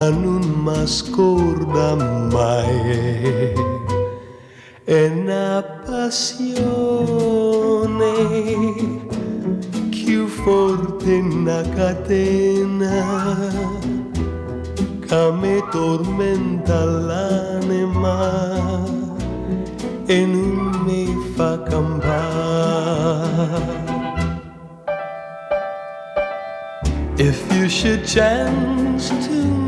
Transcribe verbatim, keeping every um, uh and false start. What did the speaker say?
non mi scorda mai. È una passione più forte una catena che mi tormenta l'anima e non mi fa campare. If you should chance to